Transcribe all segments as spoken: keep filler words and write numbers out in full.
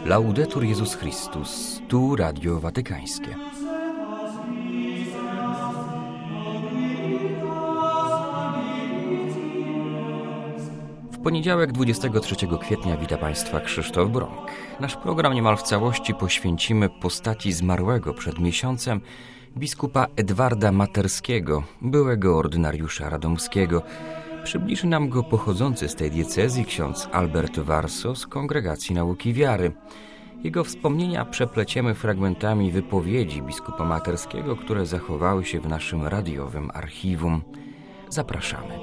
Laudetur Jezus Chrystus, tu Radio Watykańskie. W poniedziałek dwudziestego trzeciego kwietnia wita Państwa Krzysztof Bronk. Nasz program niemal w całości poświęcimy postaci zmarłego przed miesiącem biskupa Edwarda Materskiego, byłego ordynariusza radomskiego. Przybliży nam go pochodzący z tej diecezji ksiądz Albert Warso z Kongregacji Nauki Wiary. Jego wspomnienia przepleciemy fragmentami wypowiedzi biskupa Materskiego, które zachowały się w naszym radiowym archiwum. Zapraszamy.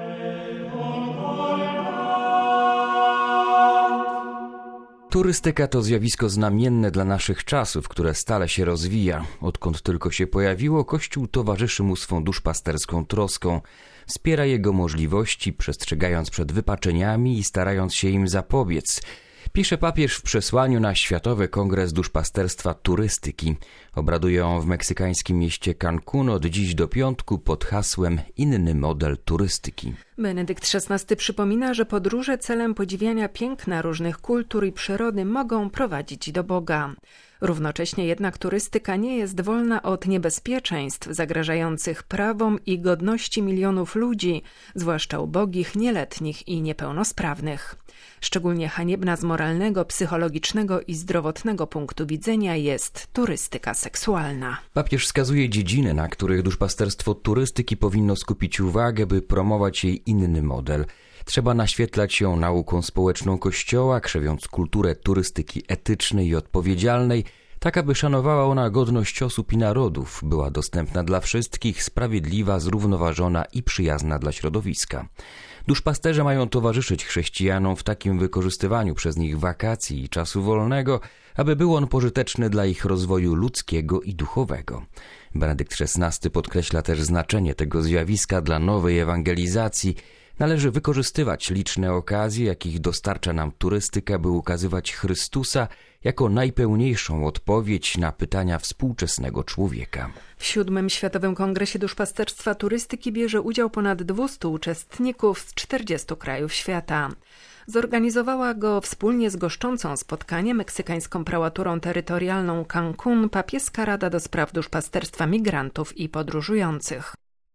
Turystyka to zjawisko znamienne dla naszych czasów, które stale się rozwija. Odkąd tylko się pojawiło, Kościół towarzyszy mu swą duszpasterską troską. Wspiera jego możliwości, przestrzegając przed wypaczeniami i starając się im zapobiec. Pisze papież w przesłaniu na Światowy Kongres Duszpasterstwa Turystyki. Obraduje on w meksykańskim mieście Cancún od dziś do piątku pod hasłem Inny model turystyki. Benedykt szesnasty przypomina, że podróże celem podziwiania piękna różnych kultur i przyrody mogą prowadzić do Boga. Równocześnie jednak turystyka nie jest wolna od niebezpieczeństw zagrażających prawom i godności milionów ludzi, zwłaszcza ubogich, nieletnich i niepełnosprawnych. Szczególnie haniebna z moralnego, psychologicznego i zdrowotnego punktu widzenia jest turystyka seksualna. Papież wskazuje dziedziny, na których duszpasterstwo turystyki powinno skupić uwagę, by promować jej inny model. Trzeba naświetlać ją nauką społeczną Kościoła, krzewiąc kulturę turystyki etycznej i odpowiedzialnej, tak aby szanowała ona godność osób i narodów, była dostępna dla wszystkich, sprawiedliwa, zrównoważona i przyjazna dla środowiska. Duszpasterze mają towarzyszyć chrześcijanom w takim wykorzystywaniu przez nich wakacji i czasu wolnego, aby był on pożyteczny dla ich rozwoju ludzkiego i duchowego. Benedykt szesnasty podkreśla też znaczenie tego zjawiska dla nowej ewangelizacji. Należy wykorzystywać liczne okazje, jakich dostarcza nam turystyka, by ukazywać Chrystusa jako najpełniejszą odpowiedź na pytania współczesnego człowieka. W siódmym Światowym Kongresie Duszpasterstwa Turystyki bierze udział ponad dwustu uczestników z czterdziestu krajów świata. Zorganizowała go wspólnie z goszczącą spotkanie meksykańską prałaturą terytorialną Cancún Papieska Rada do Spraw Duszpasterstwa Migrantów i Podróżujących.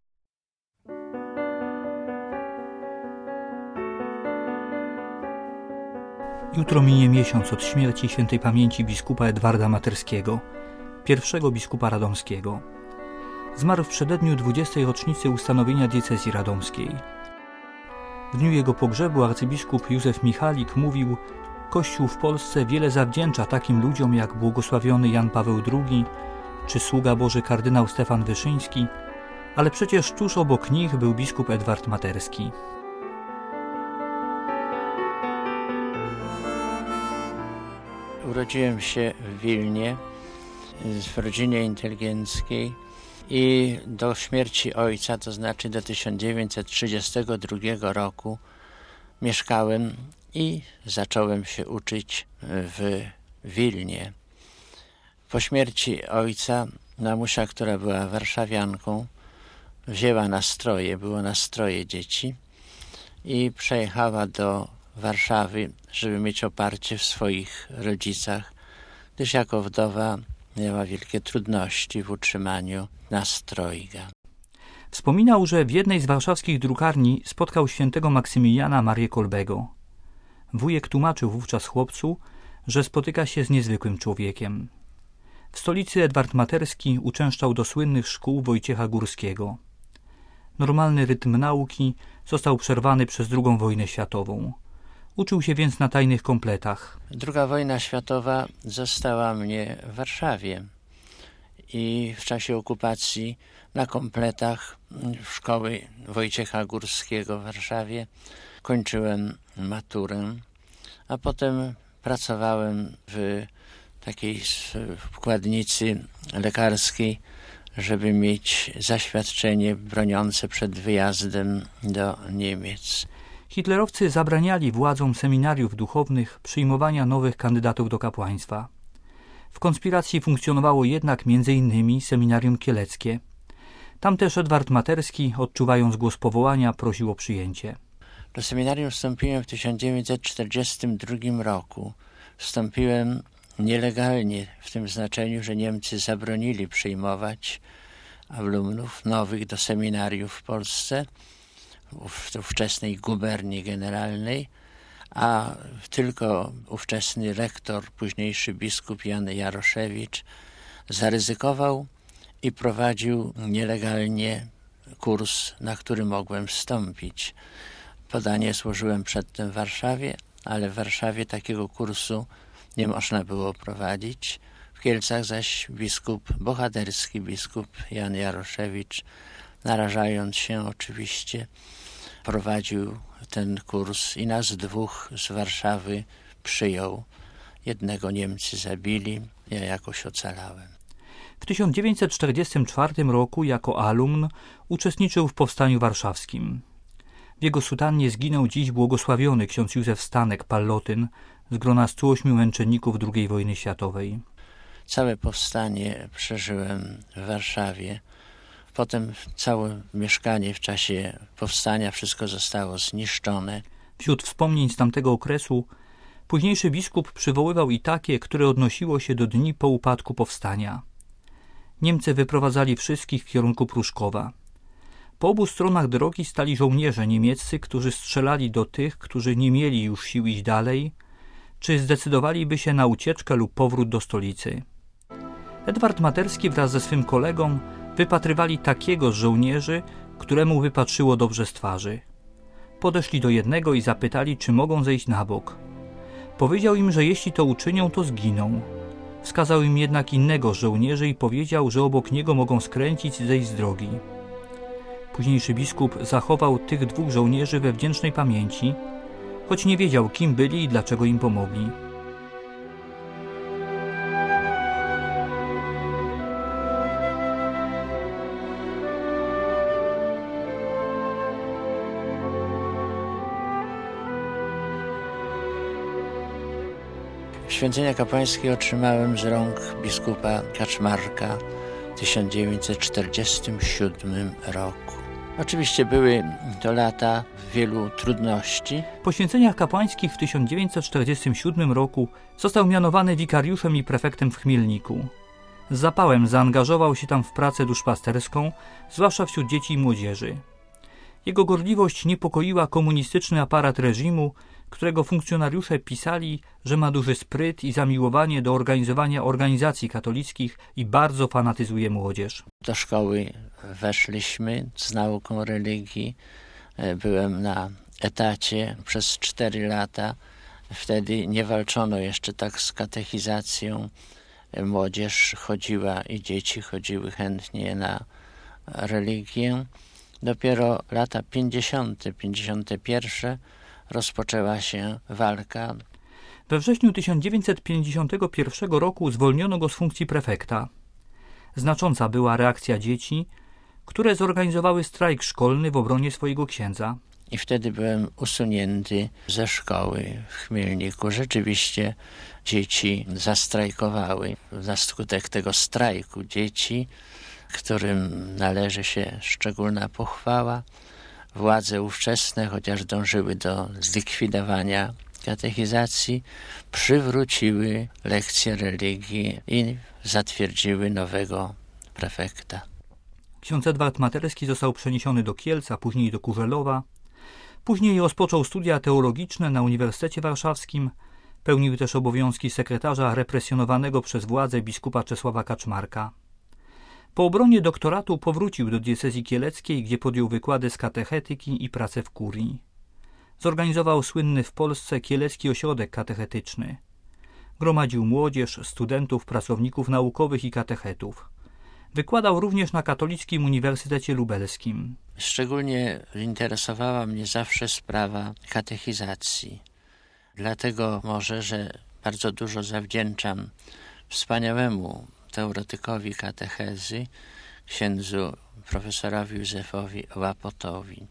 Jutro minie miesiąc od śmierci świętej pamięci biskupa Edwarda Materskiego, pierwszego biskupa radomskiego. Zmarł w przededniu dwudziestej rocznicy ustanowienia diecezji radomskiej. W dniu jego pogrzebu arcybiskup Józef Michalik mówił: Kościół w Polsce wiele zawdzięcza takim ludziom jak błogosławiony Jan Paweł drugi czy sługa Boży kardynał Stefan Wyszyński, ale przecież tuż obok nich był biskup Edward Materski. Urodziłem się w Wilnie, w rodzinie inteligenckiej i do śmierci ojca, to znaczy do tysiąc dziewięćset trzydziestego drugiego roku, mieszkałem i zacząłem się uczyć w Wilnie. Po śmierci ojca mamusia, która była warszawianką, wzięła nastroje, było nastroje dzieci i przejechała do Warszawy, żeby mieć oparcie w swoich rodzicach, gdyż jako wdowa miała wielkie trudności w utrzymaniu nastrojga. Wspominał, że w jednej z warszawskich drukarni spotkał świętego Maksymiliana Marię Kolbego. Wujek tłumaczył wówczas chłopcu, że spotyka się z niezwykłym człowiekiem. W stolicy Edward Materski uczęszczał do słynnych szkół Wojciecha Górskiego. Normalny rytm nauki został przerwany przez drugą wojnę światową. Uczył się więc na tajnych kompletach. Druga wojna światowa zastała mnie w Warszawie i w czasie okupacji na kompletach szkoły Wojciecha Górskiego w Warszawie kończyłem maturę, a potem pracowałem w takiej wkładnicy lekarskiej, żeby mieć zaświadczenie broniące przed wyjazdem do Niemiec. Hitlerowcy zabraniali władzom seminariów duchownych przyjmowania nowych kandydatów do kapłaństwa. W konspiracji funkcjonowało jednak między innymi seminarium kieleckie. Tam też Edward Materski, odczuwając głos powołania, prosił o przyjęcie. Do seminarium wstąpiłem w tysiąc dziewięćset czterdziestym drugim roku. Wstąpiłem nielegalnie w tym znaczeniu, że Niemcy zabronili przyjmować alumnów nowych do seminariów w Polsce, w ówczesnej guberni generalnej, a tylko ówczesny rektor, późniejszy biskup Jan Jaroszewicz zaryzykował i prowadził nielegalnie kurs, na który mogłem wstąpić. Podanie złożyłem przedtem w Warszawie, ale w Warszawie takiego kursu nie można było prowadzić. W Kielcach zaś biskup, bohaterski biskup Jan Jaroszewicz, narażając się oczywiście, prowadził ten kurs i nas dwóch z Warszawy przyjął. Jednego Niemcy zabili, ja jakoś ocalałem. W tysiąc dziewięćset czterdziestym czwartym roku jako alumn uczestniczył w Powstaniu Warszawskim. W jego sutannie zginął dziś błogosławiony ksiądz Józef Stanek-Pallotyn z grona stu ośmiu męczenników drugiej wojny światowej. Całe powstanie przeżyłem w Warszawie. Potem całe mieszkanie w czasie powstania, wszystko zostało zniszczone. Wśród wspomnień z tamtego okresu późniejszy biskup przywoływał i takie, które odnosiło się do dni po upadku powstania. Niemcy wyprowadzali wszystkich w kierunku Pruszkowa. Po obu stronach drogi stali żołnierze niemieccy, którzy strzelali do tych, którzy nie mieli już sił iść dalej, czy zdecydowaliby się na ucieczkę lub powrót do stolicy. Edward Materski wraz ze swym kolegą wypatrywali takiego z żołnierzy, któremu wypatrzyło dobrze z twarzy. Podeszli do jednego i zapytali, czy mogą zejść na bok. Powiedział im, że jeśli to uczynią, to zginą. Wskazał im jednak innego z żołnierzy i powiedział, że obok niego mogą skręcić i zejść z drogi. Późniejszy biskup zachował tych dwóch żołnierzy we wdzięcznej pamięci, choć nie wiedział, kim byli i dlaczego im pomogli. Święcenia kapłańskie otrzymałem z rąk biskupa Kaczmarka w tysiąc dziewięćset czterdziestym siódmym roku. Oczywiście były to lata wielu trudności. Po święceniach kapłańskich w tysiąc dziewięćset czterdziestym siódmym roku został mianowany wikariuszem i prefektem w Chmielniku. Z zapałem zaangażował się tam w pracę duszpasterską, zwłaszcza wśród dzieci i młodzieży. Jego gorliwość niepokoiła komunistyczny aparat reżimu, którego funkcjonariusze pisali, że ma duży spryt i zamiłowanie do organizowania organizacji katolickich i bardzo fanatyzuje młodzież. Do szkoły weszliśmy z nauką religii. Byłem na etacie przez cztery lata. Wtedy nie walczono jeszcze tak z katechizacją. Młodzież chodziła i dzieci chodziły chętnie na religię. Dopiero lata pięćdziesiąte, pięćdziesiąte pierwsze rozpoczęła się walka. We wrześniu tysiąc dziewięćset pięćdziesiątego pierwszego roku zwolniono go z funkcji prefekta. Znacząca była reakcja dzieci, które zorganizowały strajk szkolny w obronie swojego księdza. I wtedy byłem usunięty ze szkoły w Chmielniku. Rzeczywiście dzieci zastrajkowały. Na skutek tego strajku dzieci, którym należy się szczególna pochwała, władze ówczesne, chociaż dążyły do zlikwidowania katechizacji, przywróciły lekcje religii i zatwierdziły nowego prefekta. Ksiądz Edward Materski został przeniesiony do Kielc, a później do Kurzelowa. Później rozpoczął studia teologiczne na Uniwersytecie Warszawskim. Pełnił też obowiązki sekretarza represjonowanego przez władze biskupa Czesława Kaczmarka. Po obronie doktoratu powrócił do diecezji kieleckiej, gdzie podjął wykłady z katechetyki i pracę w kurii. Zorganizował słynny w Polsce Kielecki Ośrodek Katechetyczny. Gromadził młodzież, studentów, pracowników naukowych i katechetów. Wykładał również na Katolickim Uniwersytecie Lubelskim. Szczególnie interesowała mnie zawsze sprawa katechizacji. Dlatego może, że bardzo dużo zawdzięczam wspaniałemu teoretykowi katechezy, księdzu profesorowi Józefowi Łapotowi.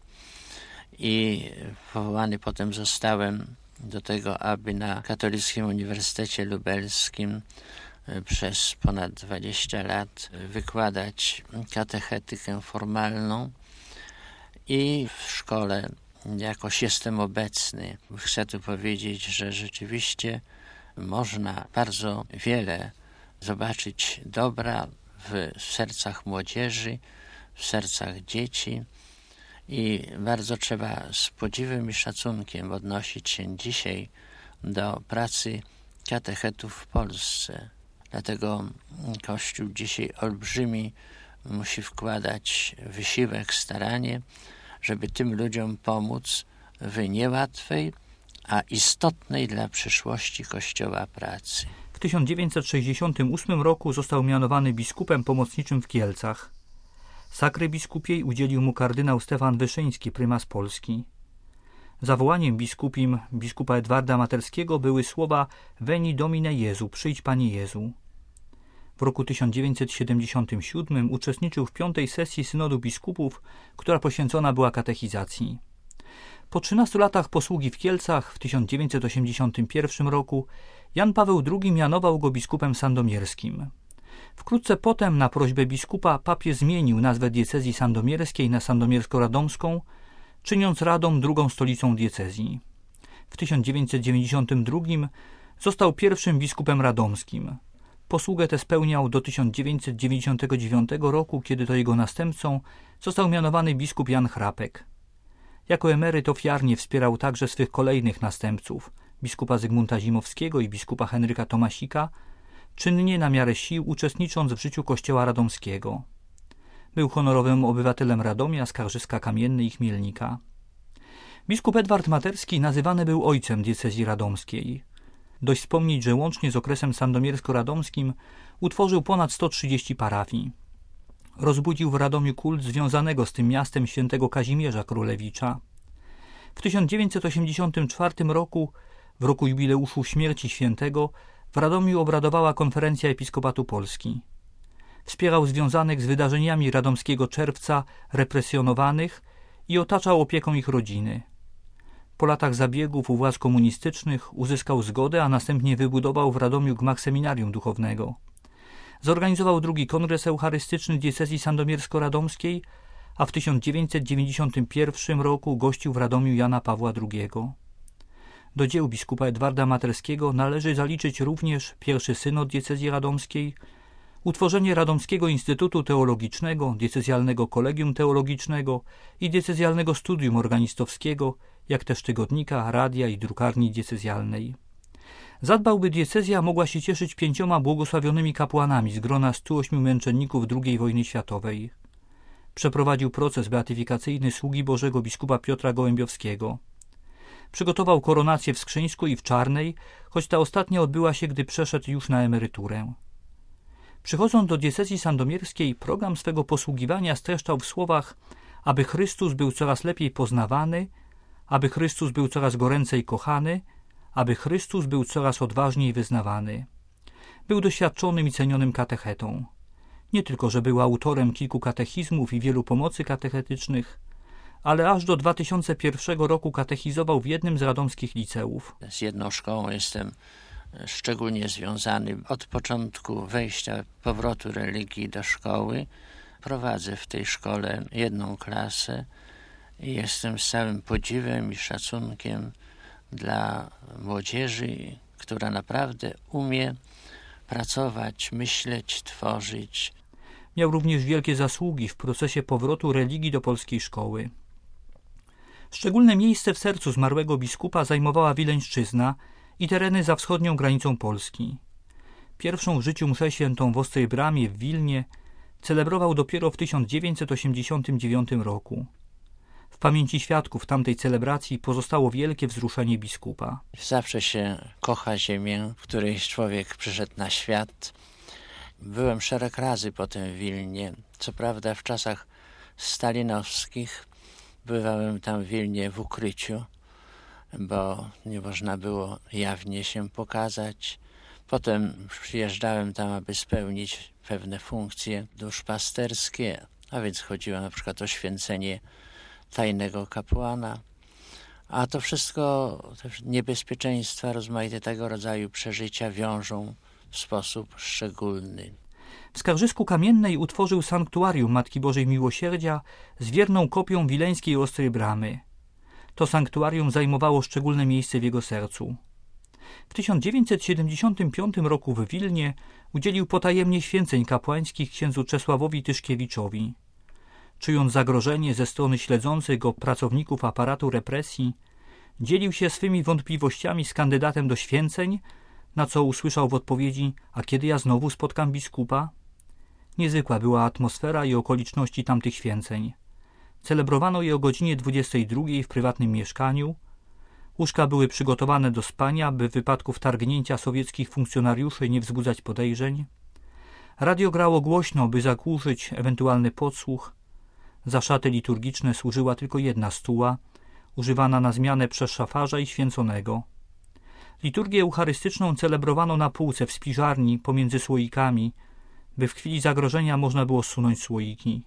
I powołany potem zostałem do tego, aby na Katolickim Uniwersytecie Lubelskim przez ponad dwadzieścia lat wykładać katechetykę formalną i w szkole jakoś jestem obecny. Chcę tu powiedzieć, że rzeczywiście można bardzo wiele zobaczyć dobra w sercach młodzieży, w sercach dzieci i bardzo trzeba z podziwem i szacunkiem odnosić się dzisiaj do pracy katechetów w Polsce. Dlatego Kościół dzisiaj olbrzymi musi wkładać wysiłek, staranie, żeby tym ludziom pomóc w niełatwej, a istotnej dla przyszłości Kościoła pracy. W tysiąc dziewięćset sześćdziesiątym ósmym roku został mianowany biskupem pomocniczym w Kielcach. Sakry biskupiej udzielił mu kardynał Stefan Wyszyński, prymas Polski. Zawołaniem biskupim biskupa Edwarda Materskiego były słowa Veni Domine Jezu, przyjdź Panie Jezu. W roku tysiąc dziewięćset siedemdziesiątym siódmym uczestniczył w piątej sesji Synodu Biskupów, która poświęcona była katechizacji. Po trzynastu latach posługi w Kielcach w tysiąc dziewięćset osiemdziesiątym pierwszym roku Jan Paweł drugi mianował go biskupem sandomierskim. Wkrótce potem na prośbę biskupa papież zmienił nazwę diecezji sandomierskiej na sandomiersko-radomską, czyniąc Radom drugą stolicą diecezji. W tysiąc dziewięćset dziewięćdziesiątym drugim został pierwszym biskupem radomskim. Posługę tę spełniał do tysiąc dziewięćset dziewięćdziesiątego dziewiątego roku, kiedy to jego następcą został mianowany biskup Jan Chrapek. Jako emeryt ofiarnie wspierał także swych kolejnych następców, biskupa Zygmunta Zimowskiego i biskupa Henryka Tomasika, czynnie na miarę sił uczestnicząc w życiu kościoła radomskiego. Był honorowym obywatelem Radomia, Skarżyska-Kamiennej i Chmielnika. Biskup Edward Materski nazywany był ojcem diecezji radomskiej. Dość wspomnieć, że łącznie z okresem sandomiersko-radomskim utworzył ponad sto trzydzieści parafii. Rozbudził w Radomiu kult związanego z tym miastem świętego Kazimierza Królewicza. W tysiąc dziewięćset osiemdziesiątym czwartym roku, w roku jubileuszu śmierci świętego, w Radomiu obradowała konferencja Episkopatu Polski. Wspierał związanych z wydarzeniami radomskiego czerwca represjonowanych i otaczał opieką ich rodziny. Po latach zabiegów u władz komunistycznych uzyskał zgodę, a następnie wybudował w Radomiu gmach seminarium duchownego. Zorganizował drugi kongres eucharystyczny diecezji sandomiersko-radomskiej, a w tysiąc dziewięćset dziewięćdziesiątym pierwszym roku gościł w Radomiu Jana Pawła drugiego. Do dzieł biskupa Edwarda Materskiego należy zaliczyć również pierwszy synod diecezji radomskiej, utworzenie Radomskiego Instytutu Teologicznego, diecezjalnego kolegium teologicznego i diecezjalnego studium organistowskiego, jak też tygodnika, radia i drukarni diecezjalnej. Zadbał, by diecezja mogła się cieszyć pięcioma błogosławionymi kapłanami z grona stu ośmiu męczenników drugiej wojny światowej. Przeprowadził proces beatyfikacyjny sługi Bożego biskupa Piotra Gołębiowskiego. Przygotował koronację w Skrzyńsku i w Czarnej, choć ta ostatnia odbyła się, gdy przeszedł już na emeryturę. Przychodząc do diecezji sandomierskiej, program swego posługiwania streszczał w słowach, aby Chrystus był coraz lepiej poznawany, aby Chrystus był coraz goręcej kochany, aby Chrystus był coraz odważniej wyznawany. Był doświadczonym i cenionym katechetą. Nie tylko, że był autorem kilku katechizmów i wielu pomocy katechetycznych, ale aż do dwa tysiące pierwszego roku katechizował w jednym z radomskich liceów. Z jedną szkołą jestem szczególnie związany. Od początku wejścia, powrotu religii do szkoły prowadzę w tej szkole jedną klasę i jestem z całym podziwem i szacunkiem dla młodzieży, która naprawdę umie pracować, myśleć, tworzyć. Miał również wielkie zasługi w procesie powrotu religii do polskiej szkoły. Szczególne miejsce w sercu zmarłego biskupa zajmowała Wileńszczyzna i tereny za wschodnią granicą Polski. Pierwszą w życiu mszę świętą w Ostrej Bramie w Wilnie celebrował dopiero w tysiąc dziewięćset osiemdziesiątym dziewiątym roku. W pamięci świadków tamtej celebracji pozostało wielkie wzruszenie biskupa. Zawsze się kocha ziemię, w której człowiek przyszedł na świat. Byłem szereg razy potem w Wilnie. Co prawda w czasach stalinowskich bywałem tam w Wilnie w ukryciu, bo nie można było jawnie się pokazać. Potem przyjeżdżałem tam, aby spełnić pewne funkcje duszpasterskie, a więc chodziło na przykład o święcenie tajnego kapłana. A to wszystko, te niebezpieczeństwa, rozmaite tego rodzaju przeżycia wiążą w sposób szczególny. W Skarżysku Kamiennej utworzył sanktuarium Matki Bożej Miłosierdzia z wierną kopią wileńskiej Ostrej Bramy. To sanktuarium zajmowało szczególne miejsce w jego sercu. W tysiąc dziewięćset siedemdziesiątym piątym roku w Wilnie udzielił potajemnie święceń kapłańskich księdzu Czesławowi Tyszkiewiczowi. Czując zagrożenie ze strony śledzących go pracowników aparatu represji, dzielił się swymi wątpliwościami z kandydatem do święceń, na co usłyszał w odpowiedzi: a kiedy ja znowu spotkam biskupa? Niezwykła była atmosfera i okoliczności tamtych święceń. Celebrowano je o godzinie dwudziestej drugiej w prywatnym mieszkaniu. Łóżka były przygotowane do spania, by w wypadku wtargnięcia sowieckich funkcjonariuszy nie wzbudzać podejrzeń. Radio grało głośno, by zagłuszyć ewentualny podsłuch. Za szaty liturgiczne służyła tylko jedna stuła, używana na zmianę przez szafarza i święconego. Liturgię eucharystyczną celebrowano na półce w spiżarni pomiędzy słoikami, by w chwili zagrożenia można było zsunąć słoiki.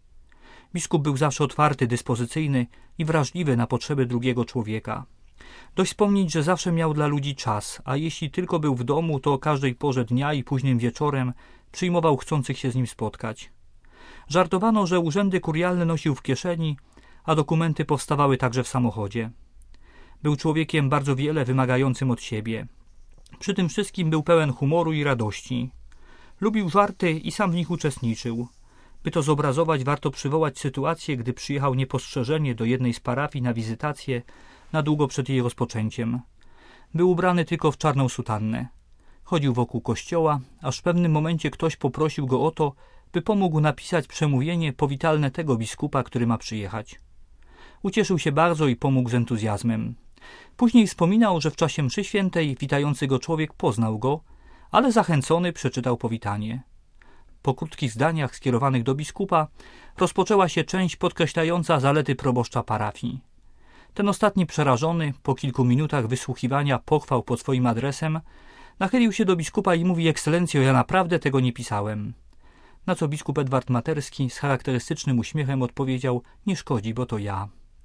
Biskup był zawsze otwarty, dyspozycyjny i wrażliwy na potrzeby drugiego człowieka. Dość wspomnieć, że zawsze miał dla ludzi czas, a jeśli tylko był w domu, to o każdej porze dnia i późnym wieczorem przyjmował chcących się z nim spotkać. Żartowano, że urzędy kurialne nosił w kieszeni, a dokumenty powstawały także w samochodzie. Był człowiekiem bardzo wiele wymagającym od siebie. Przy tym wszystkim był pełen humoru i radości. Lubił żarty i sam w nich uczestniczył. By to zobrazować, warto przywołać sytuację, gdy przyjechał niepostrzeżenie do jednej z parafii na wizytację na długo przed jej rozpoczęciem. Był ubrany tylko w czarną sutannę. Chodził wokół kościoła, aż w pewnym momencie ktoś poprosił go o to, by pomógł napisać przemówienie powitalne tego biskupa, który ma przyjechać. Ucieszył się bardzo i pomógł z entuzjazmem. Później wspominał, że w czasie mszy świętej witający go człowiek poznał go, ale zachęcony przeczytał powitanie. Po krótkich zdaniach skierowanych do biskupa rozpoczęła się część podkreślająca zalety proboszcza parafii. Ten ostatni, przerażony, po kilku minutach wysłuchiwania pochwał pod swoim adresem, nachylił się do biskupa i mówi: ekscelencjo, ja naprawdę tego nie pisałem. Na co biskup Edward Materski z charakterystycznym uśmiechem odpowiedział: nie szkodzi, bo to ja.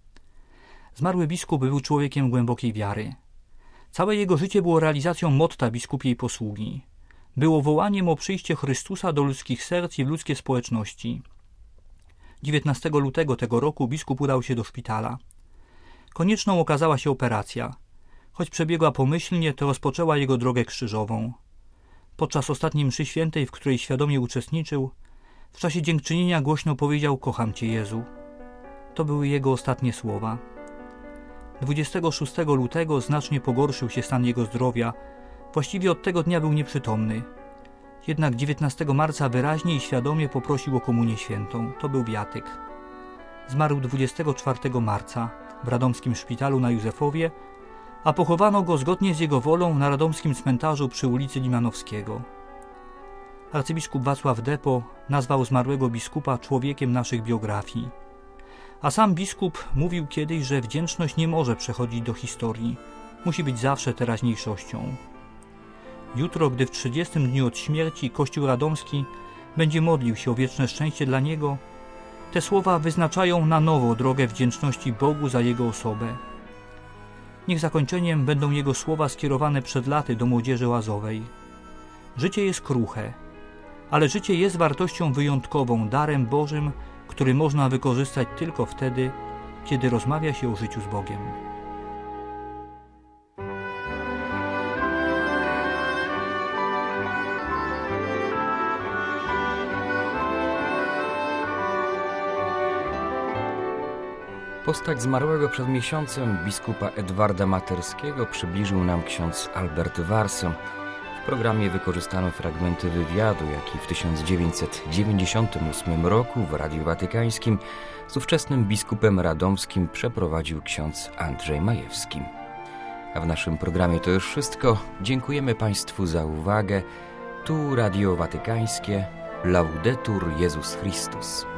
Zmarły biskup był człowiekiem głębokiej wiary. Całe jego życie było realizacją motta biskupiej posługi. Było wołaniem o przyjście Chrystusa do ludzkich serc i w ludzkie społeczności. dziewiętnastego lutego tego roku biskup udał się do szpitala. Konieczną okazała się operacja. Choć przebiegła pomyślnie, to rozpoczęła jego drogę krzyżową. Podczas ostatniej mszy świętej, w której świadomie uczestniczył, w czasie dziękczynienia głośno powiedział: kocham Cię, Jezu. To były jego ostatnie słowa. dwudziestego szóstego lutego znacznie pogorszył się stan jego zdrowia. Właściwie od tego dnia był nieprzytomny. Jednak dziewiętnastego marca wyraźnie i świadomie poprosił o komunię świętą. To był wiatyk. Zmarł dwudziestego czwartego marca w radomskim szpitalu na Józefowie, a pochowano go zgodnie z jego wolą na radomskim cmentarzu przy ulicy Limanowskiego. Arcybiskup Wacław Depo nazwał zmarłego biskupa człowiekiem naszych biografii. A sam biskup mówił kiedyś, że wdzięczność nie może przechodzić do historii. Musi być zawsze teraźniejszością. Jutro, gdy w trzydziestym dniu od śmierci Kościół Radomski będzie modlił się o wieczne szczęście dla niego, te słowa wyznaczają na nowo drogę wdzięczności Bogu za jego osobę. Niech zakończeniem będą jego słowa skierowane przed laty do młodzieży łazowej. Życie jest kruche, ale życie jest wartością wyjątkową, darem Bożym, który można wykorzystać tylko wtedy, kiedy rozmawia się o życiu z Bogiem. Postać zmarłego przed miesiącem biskupa Edwarda Materskiego przybliżył nam ksiądz Albert Warso. W programie wykorzystano fragmenty wywiadu, jaki w tysiąc dziewięćset dziewięćdziesiątym ósmym roku w Radiu Watykańskim z ówczesnym biskupem radomskim przeprowadził ksiądz Andrzej Majewski. A w naszym programie to już wszystko. Dziękujemy Państwu za uwagę. Tu Radio Watykańskie. Laudetur Jezus Chrystus.